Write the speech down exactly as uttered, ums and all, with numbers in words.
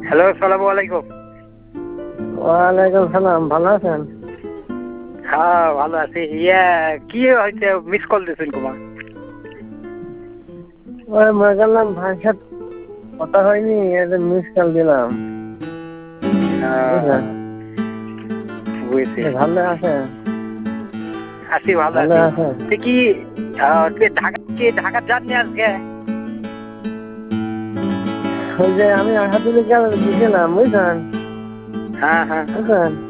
Hello, আসসালামু আলাইকুম। ওয়ালাইকুম সালাম, ভালো আছেন? হ্যাঁ, ভালো আছি। ইয়া কি হয়েছে, মিস কল দিয়েছেন কুমা? ওই মনে করলাম ভাইয়ের সাথে কথা হয়নি, মিস কল দিলাম। বুঝলেন? বুঝছি। ভালো আছেন? আছি, ভালো ভালো আছি। আছেন? তুই কি আহ, তুই ঢাকা কি ঢাকা যাননি আজকে? ওই যে আমি আহাদুল গেছিলাম, বুঝলেন? হ্যাঁ হ্যাঁ বুঝলেন?